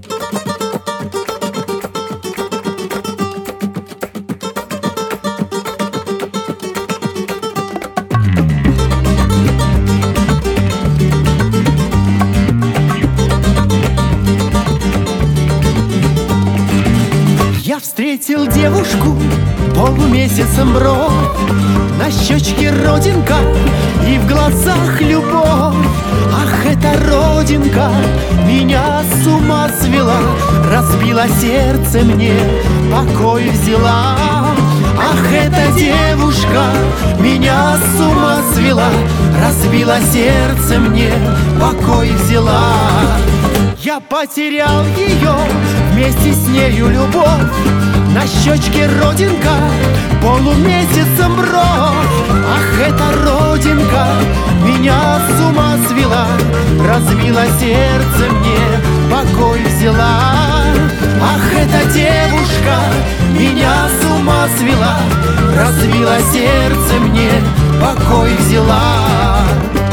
Я встретил девушку, полумесяцем бровь, на щечке родинка и в глазах любовь. Ах, эта родинка меня с ума свела, разбила сердце мне, покой взяла. Ах, эта девушка меня с ума свела, разбила сердце мне, покой взяла. Я потерял ее, вместе с нею любовь, на щечке родинка, полумесяцем бровь. Ах, эта родинка меня с ума свела, разбила сердце мне, покой взяла. Ах, эта девушка меня с ума свела, разбила сердце мне, покой взяла.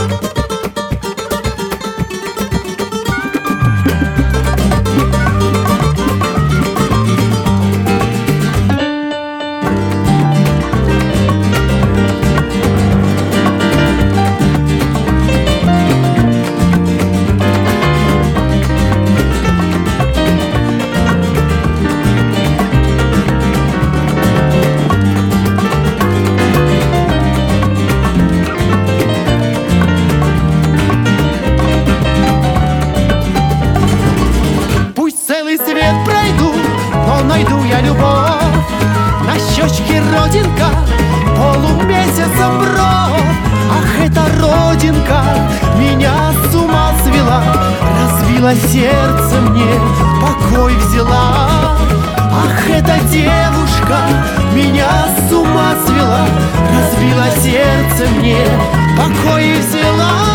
Целый свет пройду, но найду я любовь. На щечке родинка, полумесяцем бровь. Ах, эта родинка меня с ума свела, разбила сердце мне, покой взяла. Ах, эта девушка меня с ума свела, разбила сердце мне, покой взяла.